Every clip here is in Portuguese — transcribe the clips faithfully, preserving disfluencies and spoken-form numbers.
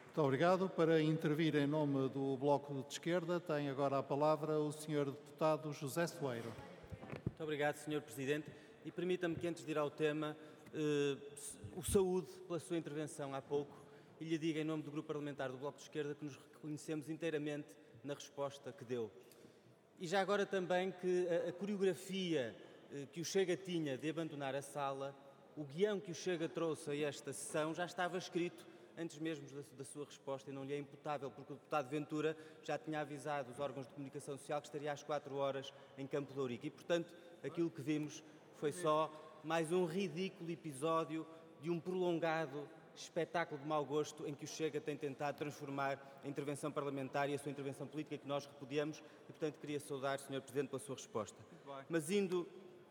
Muito obrigado. Para intervir em nome do Bloco de Esquerda, tem agora a palavra o senhor deputado José Soeiro. Muito obrigado, senhor Presidente. E permita-me que, antes de ir ao tema, eh, o saúde pela sua intervenção há pouco e lhe diga, em nome do Grupo Parlamentar do Bloco de Esquerda, que nos reconhecemos inteiramente na resposta que deu. E já agora também que a, a coreografia eh, que o Chega tinha de abandonar a sala, o guião que o Chega trouxe a esta sessão já estava escrito antes mesmo da, da sua resposta e não lhe é imputável, porque o deputado Ventura já tinha avisado os órgãos de comunicação social que estaria às quatro horas em Campo de Ourique. E, portanto, aquilo que vimos foi só mais um ridículo episódio de um prolongado espetáculo de mau gosto em que o Chega tem tentado transformar a intervenção parlamentar e a sua intervenção política, que nós repudiamos, e, portanto, queria saudar, senhor Presidente, pela sua resposta. Mas indo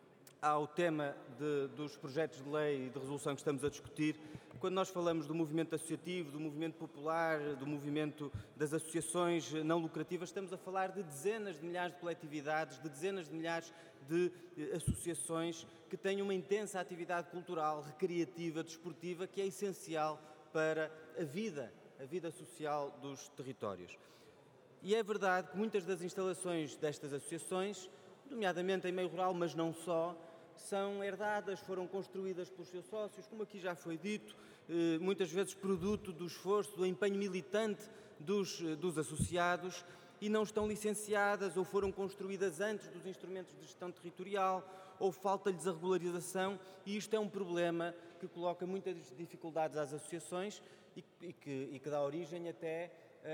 ao tema de, dos projetos de lei e de resolução que estamos a discutir, quando nós falamos do movimento associativo, do movimento popular, do movimento das associações não lucrativas, estamos a falar de dezenas de milhares de coletividades, de dezenas de milhares de associações que têm uma intensa atividade cultural, recreativa, desportiva, que é essencial para a vida, a vida social dos territórios. E é verdade que muitas das instalações destas associações, nomeadamente em meio rural, mas não só, são herdadas, foram construídas pelos seus sócios, como aqui já foi dito, eh, muitas vezes produto do esforço, do empenho militante dos, dos associados, e não estão licenciadas ou foram construídas antes dos instrumentos de gestão territorial, ou falta-lhes a regularização, e isto é um problema que coloca muitas dificuldades às associações e, e, que, e que dá origem até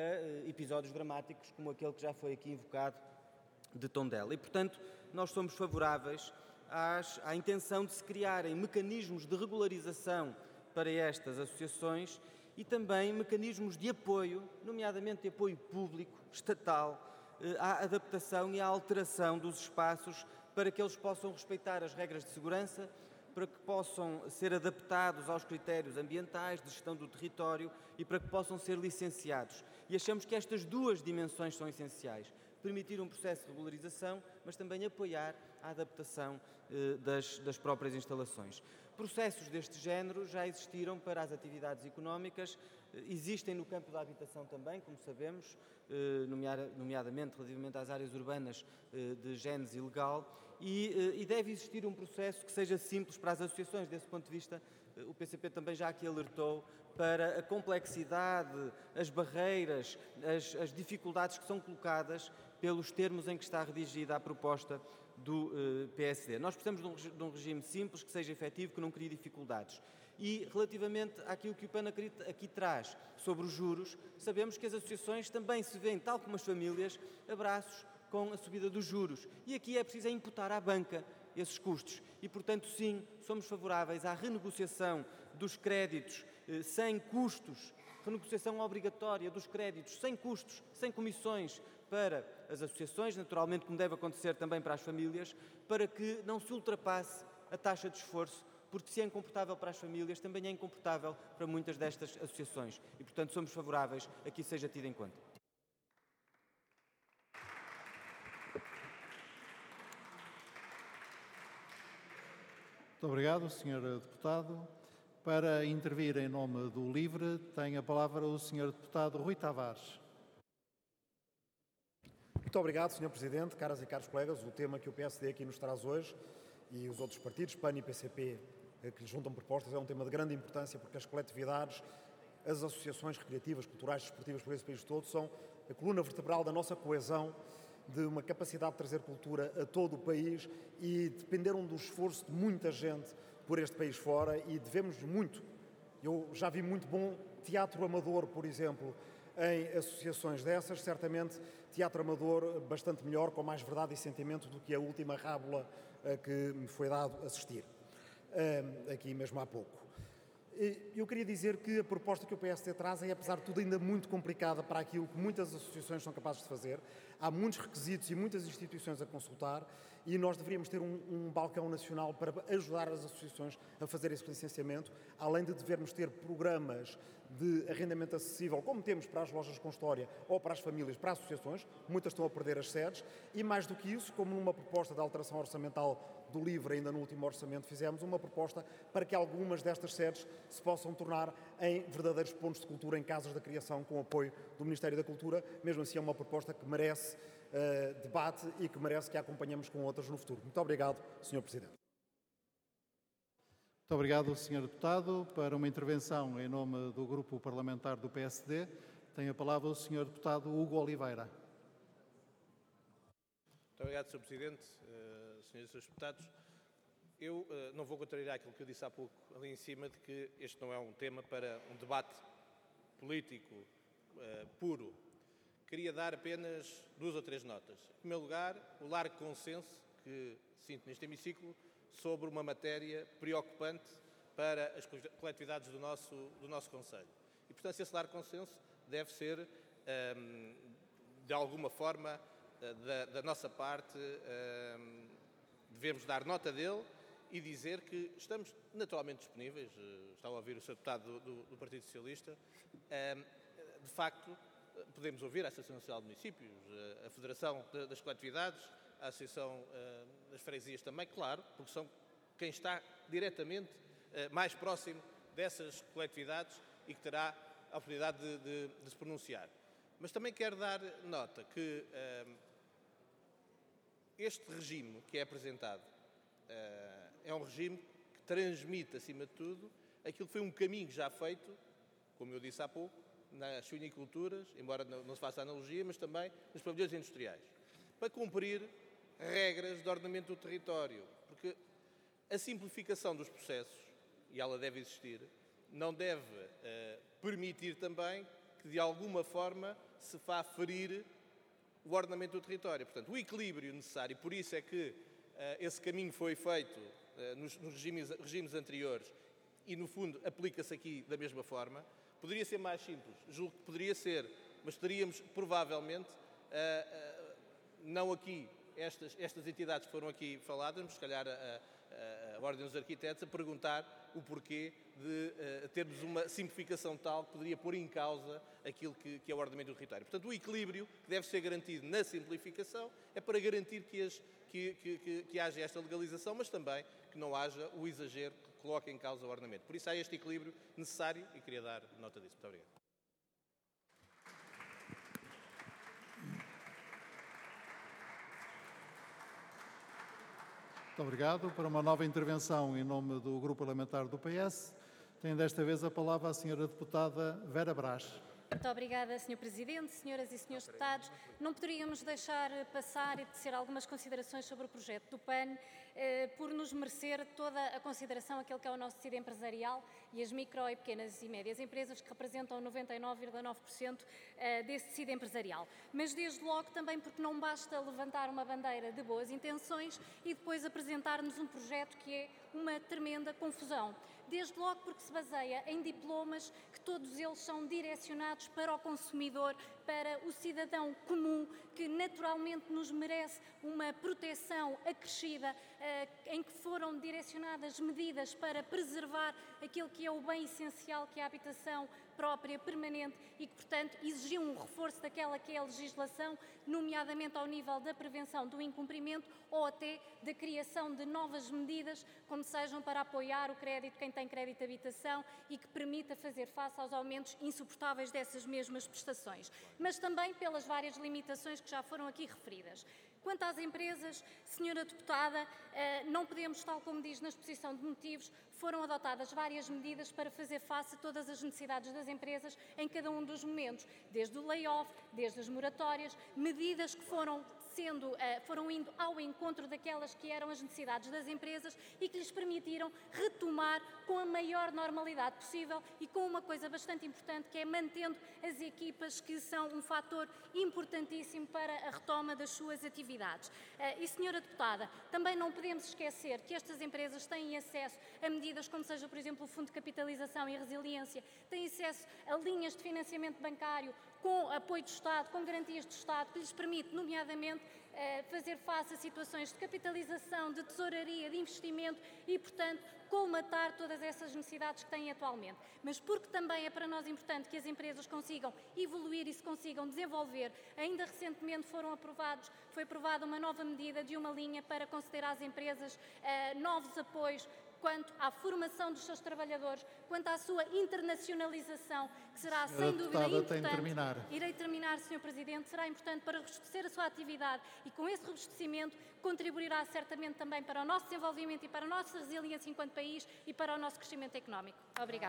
a episódios dramáticos como aquele que já foi aqui invocado de Tondela. E, portanto, nós somos favoráveis às, à intenção de se criarem mecanismos de regularização para estas associações e também mecanismos de apoio, nomeadamente de apoio público, estatal, à adaptação e à alteração dos espaços para que eles possam respeitar as regras de segurança, para que possam ser adaptados aos critérios ambientais, de gestão do território e para que possam ser licenciados. E achamos que estas duas dimensões são essenciais. Permitir um processo de regularização, mas também apoiar a adaptação eh, das, das próprias instalações. Processos deste género já existiram para as atividades económicas, eh, existem no campo da habitação também, como sabemos, eh, nomeada, nomeadamente relativamente às áreas urbanas eh, de gênese ilegal, e, eh, e deve existir um processo que seja simples para as associações. Desse ponto de vista, eh, o P C P também já aqui alertou para a complexidade, as barreiras, as, as dificuldades que são colocadas pelos termos em que está redigida a proposta do uh, P S D. Nós precisamos de um, de um regime simples, que seja efetivo, que não crie dificuldades. E, relativamente àquilo que o PAN aqui, aqui traz sobre os juros, sabemos que as associações também se veem, tal como as famílias, abraços com a subida dos juros. E aqui é preciso imputar à banca esses custos. E, portanto, sim, somos favoráveis à renegociação dos créditos eh, sem custos, renegociação obrigatória dos créditos sem custos, sem comissões para as associações, naturalmente como deve acontecer também para as famílias, para que não se ultrapasse a taxa de esforço, porque se é incomportável para as famílias, também é incomportável para muitas destas associações. E, portanto, somos favoráveis a que isso seja tido em conta. Muito obrigado, senhor Deputado. Para intervir em nome do LIVRE, tem a palavra o senhor Deputado Rui Tavares. Muito obrigado, senhor Presidente, caras e caros colegas. O tema que o P S D aqui nos traz hoje e os outros partidos, PAN e P C P, que lhe juntam propostas, é um tema de grande importância porque as coletividades, as associações recreativas, culturais, desportivas por esse país todo são a coluna vertebral da nossa coesão, de uma capacidade de trazer cultura a todo o país e dependeram do esforço de muita gente por este país fora e devemos muito. Eu já vi muito bom teatro amador, por exemplo, em associações dessas, certamente teatro amador bastante melhor, com mais verdade e sentimento do que a última rábula a que me foi dado assistir, aqui mesmo há pouco. Eu queria dizer que a proposta que o P S D traz é, apesar de tudo, ainda muito complicada para aquilo que muitas associações são capazes de fazer. Há muitos requisitos e muitas instituições a consultar e nós deveríamos ter um, um balcão nacional para ajudar as associações a fazer esse licenciamento, além de devermos ter programas de arrendamento acessível, como temos para as lojas com história ou para as famílias, para as associações. Muitas estão a perder as sedes e, mais do que isso, como numa proposta de alteração orçamental do LIVRE, ainda no último orçamento, fizemos uma proposta para que algumas destas sedes se possam tornar em verdadeiros pontos de cultura, em casas da criação, com apoio do Ministério da Cultura. Mesmo assim, é uma proposta que merece uh, debate e que merece que a acompanhemos com outras no futuro. Muito obrigado, senhor Presidente. Muito obrigado, senhor Deputado. Para uma intervenção em nome do Grupo Parlamentar do P S D, tem a palavra o senhor Deputado Hugo Oliveira. Muito obrigado, senhor Presidente, uh, senhores e senhores deputados. Eu uh, não vou contrariar aquilo que eu disse há pouco ali em cima, de que este não é um tema para um debate político uh, puro. Queria dar apenas duas ou três notas. Em primeiro lugar, o largo consenso que sinto neste hemiciclo sobre uma matéria preocupante para as coletividades do nosso, do nosso Conselho. E, portanto, esse largo consenso deve ser, um, de alguma forma, da, da nossa parte, um, devemos dar nota dele e dizer que estamos naturalmente disponíveis, estava a ouvir o senhor deputado do, do, do Partido Socialista, um, de facto, podemos ouvir a Associação Nacional de Municípios, a Federação das Coletividades, a Associação uh, das Freguesias também, claro, porque são quem está diretamente uh, mais próximo dessas coletividades e que terá a oportunidade de, de, de se pronunciar. Mas também quero dar nota que uh, este regime que é apresentado uh, é um regime que transmite, acima de tudo, aquilo que foi um caminho já feito, como eu disse há pouco, nas suiniculturas, embora não se faça analogia, mas também nos pavilhões industriais, para cumprir regras de ordenamento do território, porque a simplificação dos processos, e ela deve existir, não deve uh, permitir também que de alguma forma se vá ferir o ordenamento do território. Portanto, o equilíbrio necessário, e por isso é que uh, esse caminho foi feito uh, nos, nos regimes, regimes anteriores e, no fundo, aplica-se aqui da mesma forma. Poderia ser mais simples, julgo que poderia ser, mas teríamos provavelmente, uh, uh, não aqui, Estas, estas entidades que foram aqui faladas, mas se calhar a, a, a Ordem dos Arquitetos, a perguntar o porquê de uh, termos uma simplificação tal que poderia pôr em causa aquilo que, que é o ordenamento do território. Portanto, o equilíbrio que deve ser garantido na simplificação é para garantir que, as, que, que, que, que haja esta legalização, mas também que não haja o exagero que coloque em causa o ordenamento. Por isso há este equilíbrio necessário e queria dar nota disso. Muito obrigado. Muito obrigado. Para uma nova intervenção em nome do Grupo Parlamentar do P S, tem desta vez a palavra a senhora deputada Vera Brás. Muito obrigada, senhor Presidente, senhoras e senhores deputados. Não poderíamos deixar passar e tecer algumas considerações sobre o projeto do P A N, eh, por nos merecer toda a consideração aquele que é o nosso tecido empresarial e as micro e pequenas e médias empresas que representam noventa e nove vírgula nove por cento eh, desse tecido empresarial. Mas desde logo também porque não basta levantar uma bandeira de boas intenções e depois apresentar-nos um projeto que é uma tremenda confusão. Desde logo porque se baseia em diplomas que todos eles são direcionados para o consumidor, para o cidadão comum, que naturalmente nos merece uma proteção acrescida, eh, em que foram direcionadas medidas para preservar aquilo que é o bem essencial, que é a habitação própria, permanente, e que, portanto, exigiu um reforço daquela que é a legislação, nomeadamente ao nível da prevenção do incumprimento ou até da criação de novas medidas, como sejam para apoiar o crédito, quem tem crédito de habitação, e que permita fazer face aos aumentos insuportáveis dessas mesmas prestações, mas também pelas várias limitações que já foram aqui referidas. Quanto às empresas, senhora deputada, não podemos, tal como diz na exposição de motivos, foram adotadas várias medidas para fazer face a todas as necessidades das empresas em cada um dos momentos, desde o layoff, desde as moratórias, medidas que foram sendo, foram indo ao encontro daquelas que eram as necessidades das empresas e que lhes permitiram retomar com a maior normalidade possível e com uma coisa bastante importante, que é mantendo as equipas, que são um fator importantíssimo para a retoma das suas atividades. E, senhora deputada, também não podemos esquecer que estas empresas têm acesso a medidas como seja, por exemplo, o Fundo de Capitalização e Resiliência, têm acesso a linhas de financiamento bancário com apoio do Estado, com garantias do Estado, que lhes permite, nomeadamente, fazer face a situações de capitalização, de tesouraria, de investimento, crescimento e, portanto, colmatar todas essas necessidades que têm atualmente. Mas porque também é para nós importante que as empresas consigam evoluir e se consigam desenvolver. Ainda recentemente foram aprovados, foi aprovada uma nova medida de uma linha para conceder às empresas uh, novos apoios quanto à formação dos seus trabalhadores, quanto à sua internacionalização, que será Senhora sem dúvida deputada, importante. tem de terminar. Irei terminar, senhor Presidente. Será importante para robustecer a sua atividade e, com esse robustecimento, contribuirá certamente também para o nosso desenvolvimento e para a nossa resiliência enquanto país e para o nosso crescimento económico. Obrigada.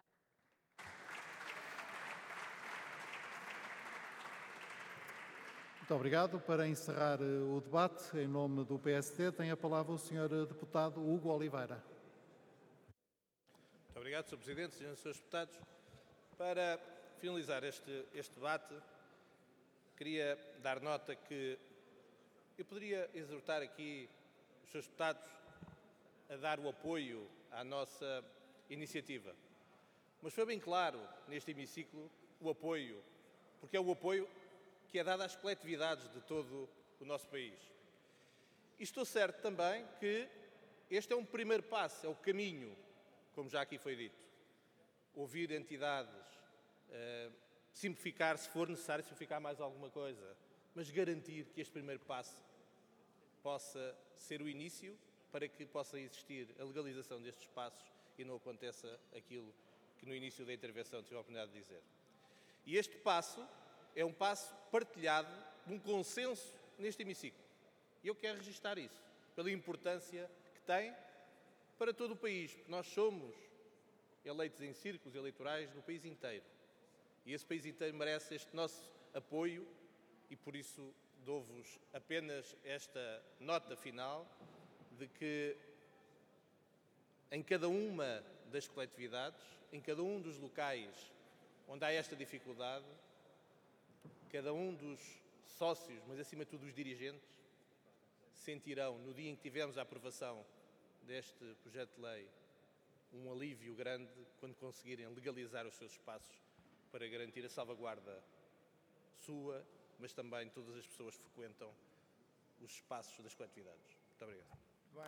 Muito obrigado. Para encerrar o debate, em nome do P S D, tem a palavra o senhor deputado Hugo Oliveira. Muito obrigado, senhor Presidente, senhores e senhores deputados. Para finalizar este, este debate, queria dar nota que eu poderia exortar aqui os senhores deputados a dar o apoio à nossa iniciativa. Mas foi bem claro neste hemiciclo o apoio, porque é o apoio que é dado às coletividades de todo o nosso país. E estou certo também que este é um primeiro passo, é o caminho, como já aqui foi dito. Ouvir entidades, uh, simplificar, se for necessário, simplificar mais alguma coisa, mas garantir que este primeiro passo possa ser o início para que possa existir a legalização destes espaços e não aconteça aquilo que no início da intervenção tive a oportunidade de dizer. E este passo é um passo partilhado de um consenso neste hemiciclo. E eu quero registar isso, pela importância que tem para todo o país, porque nós somos eleitos em círculos eleitorais no país inteiro. E esse país inteiro merece este nosso apoio e, por isso, dou-vos apenas esta nota final de que em cada uma das coletividades, em cada um dos locais onde há esta dificuldade, cada um dos sócios, mas acima de tudo os dirigentes, sentirão, no dia em que tivermos a aprovação deste projeto de lei, um alívio grande quando conseguirem legalizar os seus espaços para garantir a salvaguarda sua, mas também todas as pessoas que frequentam os espaços das coletividades. Muito obrigado.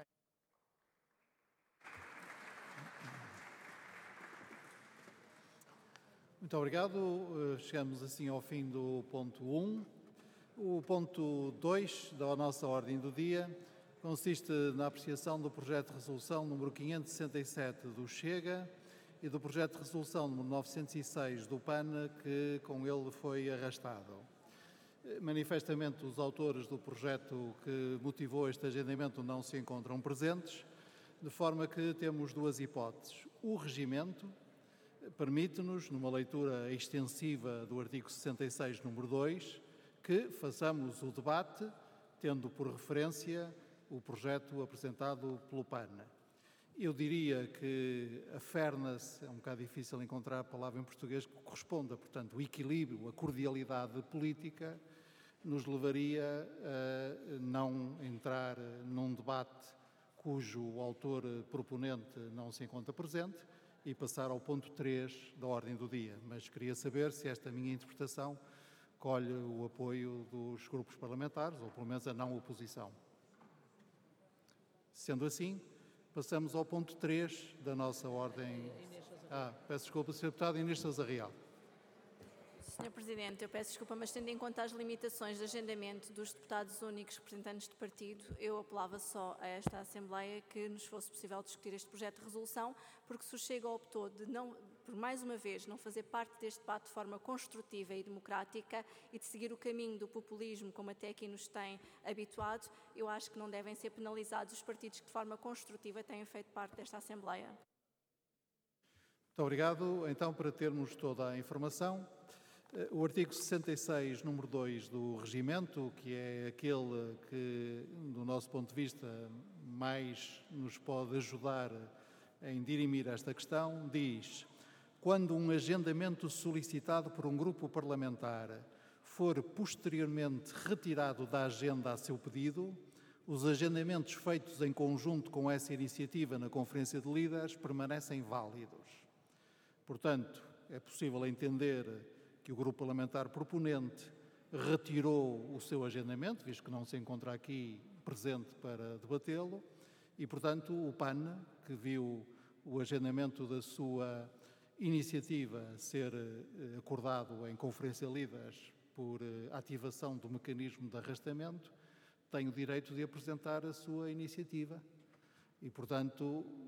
Muito obrigado. Chegamos assim ao fim do ponto um. O ponto dois da nossa ordem do dia consiste na apreciação do projeto de resolução número quinhentos e sessenta e sete do Chega e do projeto de resolução número novecentos e seis do P A N, que com ele foi arrastado. Manifestamente, os autores do projeto que motivou este agendamento não se encontram presentes, de forma que temos duas hipóteses. O regimento permite-nos, numa leitura extensiva do artigo sessenta e seis, número dois, que façamos o debate, tendo por referência o projeto apresentado pelo P A N. Eu diria que a fairness, é um bocado difícil encontrar a palavra em português que corresponda, portanto, o equilíbrio, a cordialidade política, nos levaria a não entrar num debate cujo autor proponente não se encontra presente e passar ao ponto três da ordem do dia. Mas queria saber se esta minha interpretação colhe o apoio dos grupos parlamentares, ou pelo menos a não oposição. Sendo assim, passamos ao ponto três da nossa ordem. Ah, peço desculpa, senhor Deputado Inês Sousa Real. senhor Presidente, eu peço desculpa, mas tendo em conta as limitações de agendamento dos deputados únicos representantes de partido, eu apelava só a esta Assembleia que nos fosse possível discutir este projeto de resolução, porque se o Chega optou de não, por mais uma vez, não fazer parte deste debate de forma construtiva e democrática e de seguir o caminho do populismo, como até aqui nos tem habituado, eu acho que não devem ser penalizados os partidos que de forma construtiva têm feito parte desta Assembleia. Muito obrigado. Então, para termos toda a informação, o artigo sessenta e seis, número dois do Regimento, que é aquele que, do nosso ponto de vista, mais nos pode ajudar em dirimir esta questão, diz: quando um agendamento solicitado por um grupo parlamentar for posteriormente retirado da agenda a seu pedido, os agendamentos feitos em conjunto com essa iniciativa na Conferência de Líderes permanecem válidos. Portanto, é possível entender que o grupo parlamentar proponente retirou o seu agendamento, visto que não se encontra aqui presente para debatê-lo, E, portanto, o P A N, que viu o agendamento da sua iniciativa ser eh, acordado em conferência de líderes por eh, ativação do mecanismo de arrastamento, tem o direito de apresentar a sua iniciativa. E, portanto,